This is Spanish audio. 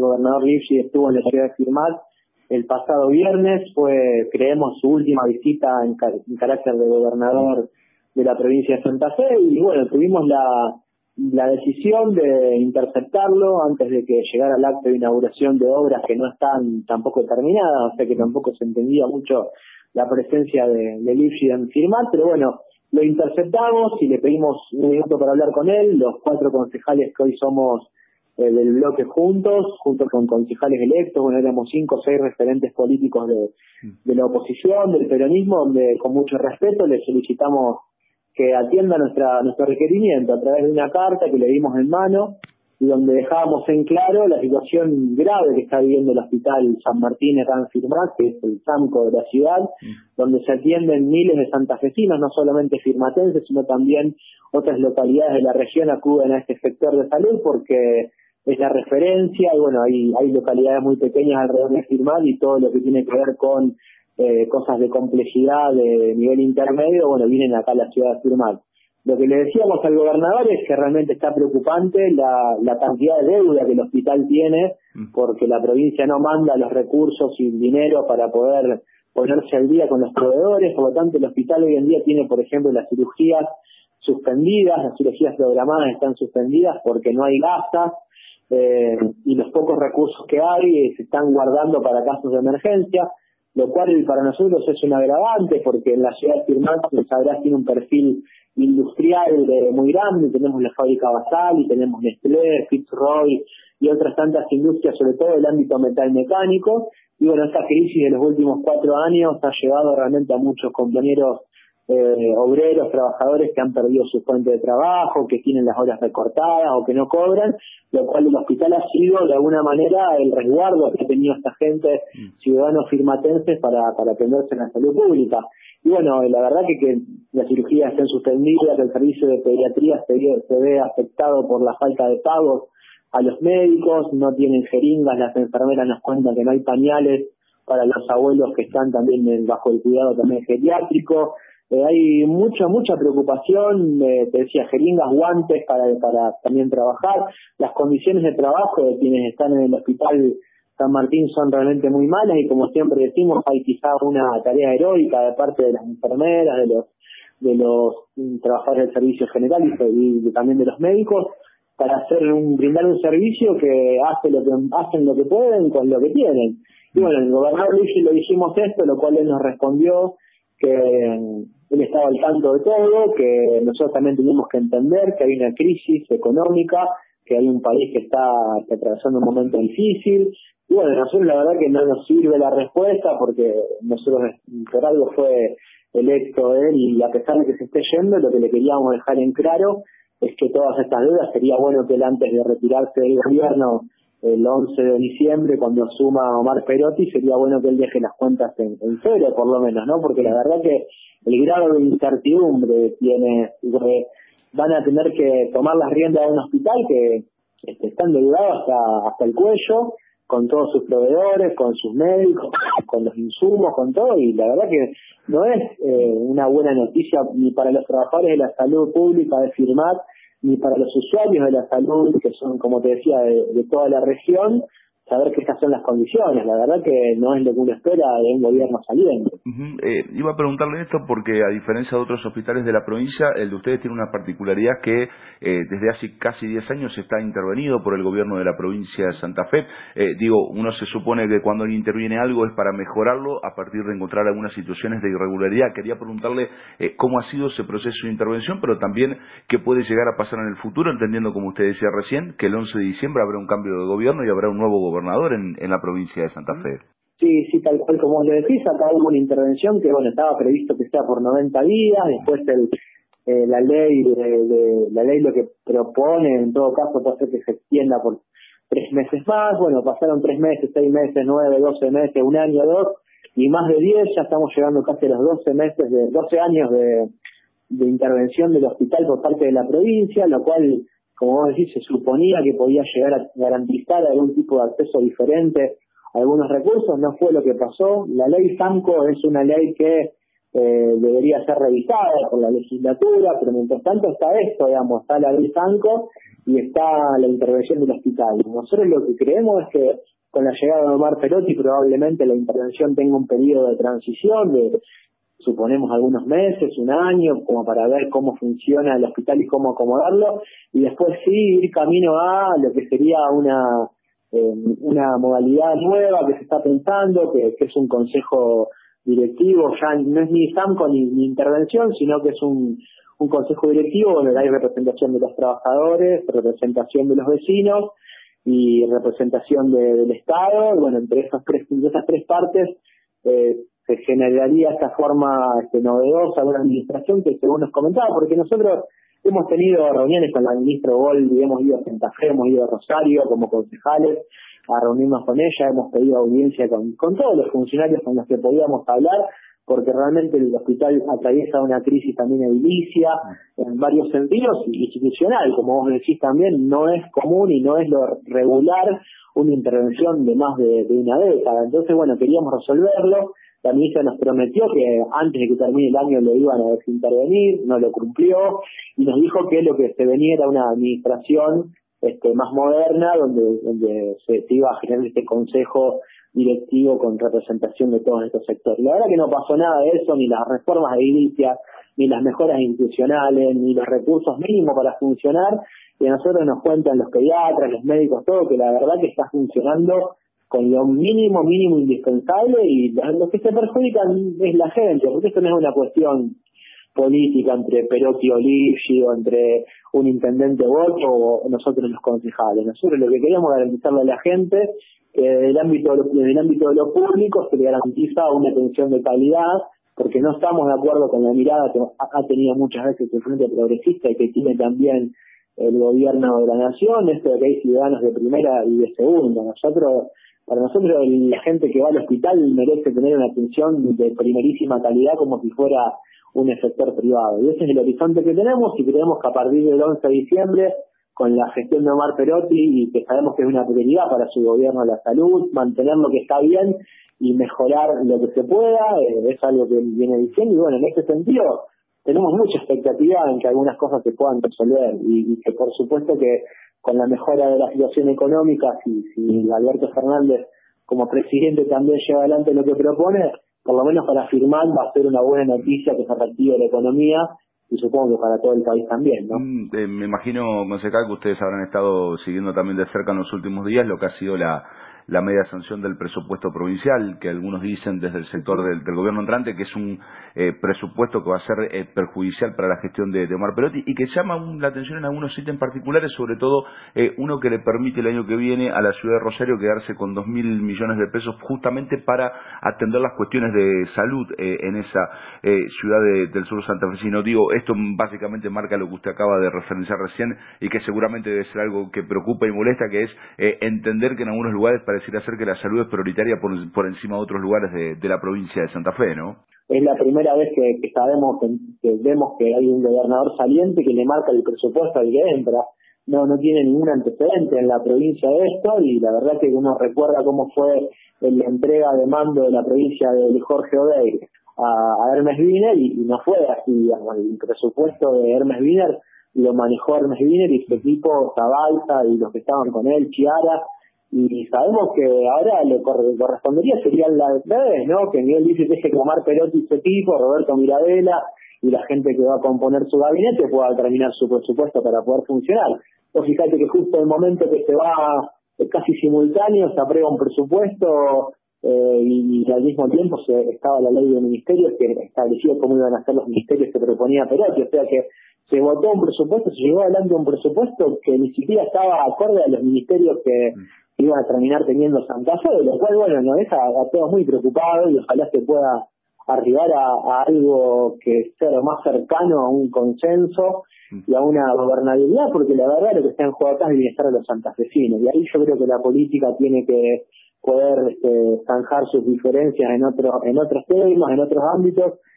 gobernador Lifshi estuvo en la ciudad de Firmat el pasado viernes. Fue, creemos, su última visita en carácter de gobernador de la provincia de Santa Fe, y bueno, tuvimos la decisión de interceptarlo antes de que llegara el acto de inauguración de obras que no están tampoco terminadas, o sea que tampoco se entendía mucho la presencia de Lifshi en Firmat, pero bueno, lo interceptamos y le pedimos un minuto para hablar con él, los 4 concejales que hoy somos del bloque junto con concejales electos. Bueno, éramos 5 o 6 referentes políticos de la oposición, del peronismo, donde con mucho respeto le solicitamos que atienda nuestro requerimiento a través de una carta que le dimos en mano, y donde dejábamos en claro la situación grave que está viviendo el Hospital San Martín acá en Firmat, que es el SAMCO de la ciudad, donde se atienden miles de santafesinos, no solamente firmatenses, sino también otras localidades de la región acuden a este sector de salud porque es la referencia, y bueno, hay localidades muy pequeñas alrededor de Firmat, y todo lo que tiene que ver con cosas de complejidad de nivel intermedio, bueno, vienen acá a la ciudad de Firmat. Lo que le decíamos al gobernador es que realmente está preocupante la cantidad de deuda que el hospital tiene, porque la provincia no manda los recursos y el dinero para poder ponerse al día con los proveedores. Por lo tanto, el hospital hoy en día tiene, por ejemplo, las cirugías suspendidas, las cirugías programadas están suspendidas porque no hay gastas, y los pocos recursos que hay se están guardando para casos de emergencia, lo cual para nosotros es un agravante, porque en la ciudad de Firmat, como sabrás, tiene un perfil industrial muy grande. Tenemos la fábrica Basal, y tenemos Nestlé, Fitzroy y otras tantas industrias, sobre todo del ámbito metalmecánico, y bueno, esta crisis de los últimos 4 años ha llevado realmente a muchos compañeros obreros, trabajadores que han perdido su fuente de trabajo, que tienen las horas recortadas o que no cobran, lo cual el hospital ha sido de alguna manera el resguardo que ha tenido esta gente, ciudadanos firmatenses, para atenderse en la salud pública. Y bueno, la verdad que las cirugías están suspendidas, el servicio de pediatría se ve afectado por la falta de pagos a los médicos, no tienen jeringas, las enfermeras nos cuentan que no hay pañales para los abuelos que están también bajo el cuidado también geriátrico. Hay mucha preocupación, te decía, jeringas, guantes para también trabajar. Las condiciones de trabajo de quienes están en el hospital San Martín son realmente muy malas, y como siempre decimos, hay quizá una tarea heroica de parte de las enfermeras, de los trabajadores del servicio general y también de los médicos, para brindar un servicio que hacen lo que pueden con lo que tienen. Y bueno, el gobernador Lifshi le dijimos esto, lo cual él nos respondió que él estaba al tanto de todo, que nosotros también tenemos que entender que hay una crisis económica, que hay un país que está atravesando un momento difícil. Y bueno, nosotros la verdad que no nos sirve la respuesta, porque nosotros por algo fue electo él, y a pesar de que se esté yendo, lo que le queríamos dejar en claro es que todas estas deudas sería bueno que él, antes de retirarse del gobierno el 11 de diciembre, cuando asuma Omar Perotti, sería bueno que él deje las cuentas en cero, por lo menos, ¿no? Porque la verdad que el grado de incertidumbre tiene, van a tener que tomar las riendas de un hospital que está endeudado hasta el cuello, con todos sus proveedores, con sus médicos, con los insumos, con todo, y la verdad que no es una buena noticia ni para los trabajadores de la salud pública de Firmat, ni para los usuarios de la salud, que son, como te decía, de toda la región, saber que estas son las condiciones. La verdad que no es lo que uno espera de un gobierno saliente. Iba a preguntarle esto porque, a diferencia de otros hospitales de la provincia, el de ustedes tiene una particularidad que desde hace casi 10 años está intervenido por el gobierno de la provincia de Santa Fe. Uno se supone que cuando interviene algo es para mejorarlo a partir de encontrar algunas situaciones de irregularidad. Quería preguntarle cómo ha sido ese proceso de intervención, pero también qué puede llegar a pasar en el futuro, entendiendo, como usted decía recién, que el 11 de diciembre habrá un cambio de gobierno y habrá un nuevo gobernador en la provincia de Santa Fe. Sí, tal cual como vos lo decís, acá hubo una intervención que, bueno, estaba previsto que sea por 90 días, después la ley lo que propone, en todo caso, puede ser que se extienda por 3 meses más. Bueno, pasaron 3 meses, 6 meses, 9, 12 meses, 1 año, 2, y más de 10, ya estamos llegando casi a los 12 años de intervención del hospital por parte de la provincia, lo cual, como vos decís, se suponía que podía llegar a garantizar algún tipo de acceso diferente a algunos recursos. No fue lo que pasó. La ley SAMCO es una ley que debería ser revisada por la legislatura, pero mientras tanto está esto, digamos, está la ley Sanco y está la intervención del hospital. Nosotros lo que creemos es que con la llegada de Omar Perotti probablemente la intervención tenga un periodo de transición de, suponemos, algunos meses, un año, como para ver cómo funciona el hospital y cómo acomodarlo, y después sí ir camino a lo que sería una modalidad nueva que se está pensando, que es un consejo directivo, ya no es ni SAMCO ni intervención, sino que es un consejo directivo donde hay representación de los trabajadores, representación de los vecinos y representación del Estado. Bueno, entre esas tres partes se generaría esta forma novedosa de una administración que, según nos comentaba, porque nosotros hemos tenido reuniones con la ministra Goldi, hemos ido a Santa Fe, hemos ido a Rosario como concejales a reunirnos con ella, hemos pedido audiencia con todos los funcionarios con los que podíamos hablar, porque realmente el hospital atraviesa una crisis también edilicia en varios sentidos, institucional, como vos decís también, no es común y no es lo regular una intervención de más de una década. Entonces, bueno, queríamos resolverlo. La ministra nos prometió que antes de que termine el año lo iban a desintervenir, no lo cumplió, y nos dijo que lo que se venía era una administración más moderna, donde se iba a generar este consejo directivo con representación de todos estos sectores. La verdad que no pasó nada de eso, ni las reformas de edilicia, ni las mejoras institucionales, ni los recursos mínimos para funcionar, y a nosotros nos cuentan los pediatras, los médicos, todo, que la verdad que está funcionando con lo mínimo indispensable, y los que se perjudican es la gente, porque esto no es una cuestión política entre Perotti o Ligi, o entre un intendente u otro, o nosotros los concejales. Nosotros lo que queremos garantizarle a la gente que desde el ámbito de lo público se le garantiza una atención de calidad, porque no estamos de acuerdo con la mirada que ha tenido muchas veces el Frente Progresista y que tiene también el gobierno de la nación, esto de que hay ciudadanos de primera y de segunda. Para nosotros la gente que va al hospital merece tener una atención de primerísima calidad como si fuera un sector privado. Y ese es el horizonte que tenemos, y creemos que a partir del 11 de diciembre, con la gestión de Omar Perotti, y que sabemos que es una prioridad para su gobierno la salud, mantener lo que está bien y mejorar lo que se pueda, es algo que viene diciendo, y bueno, en ese sentido tenemos mucha expectativa en que algunas cosas se puedan resolver, y que por supuesto que con la mejora de la situación económica, si Alberto Fernández como presidente también lleva adelante lo que propone, por lo menos para firmar va a ser una buena noticia que se reactive la economía, y supongo que para todo el país también, ¿no? Me imagino, concejal, que ustedes habrán estado siguiendo también de cerca en los últimos días lo que ha sido la media sanción del presupuesto provincial, que algunos dicen desde el sector del gobierno entrante que es un presupuesto que va a ser perjudicial para la gestión de Omar Perotti, y que llama la atención en algunos ítems particulares, sobre todo uno que le permite el año que viene a la ciudad de Rosario quedarse con 2.000 millones de pesos justamente para atender las cuestiones de salud en esa ciudad del sur santafesino. Digo, esto básicamente marca lo que usted acaba de referenciar recién, y que seguramente debe ser algo que preocupa y molesta, que es entender que en algunos lugares pareciera ser que la salud es prioritaria por encima de otros lugares de la provincia de Santa Fe, ¿no? Es la primera vez que sabemos, que vemos que hay un gobernador saliente que le marca el presupuesto al que entra. No tiene ningún antecedente en la provincia de esto, y la verdad que uno recuerda cómo fue la entrega de mando de la provincia de Jorge Odeir a Hermes Wiener, y no fue así, digamos. El presupuesto de Hermes Wiener lo manejó Hermes Wiener y su equipo, Zabalza y los que estaban con él, Chiara, y sabemos que ahora lo correspondería sería la vez, ¿no? Que Miguel dice que es Omar Perotti y su equipo, Roberto Miradela y la gente que va a componer su gabinete pueda terminar su presupuesto para poder funcionar. Vos fíjate que justo en el momento que se va casi simultáneo se aprueba un presupuesto y al mismo tiempo estaba la ley de ministerios que establecía cómo iban a ser los ministerios que proponía Perotti, o sea que se votó un presupuesto, se llevó adelante un presupuesto que ni siquiera estaba acorde a los ministerios que iban a terminar teniendo Santa Fe, lo cual, bueno, nos deja a todos muy preocupados, y ojalá se pueda arribar a algo que sea lo más cercano a un consenso y a una gobernabilidad, porque la verdad lo que está en juego acá es el bienestar de los santafesinos, y ahí yo creo que la política tiene que poder zanjar sus diferencias en otros temas, en otros ámbitos,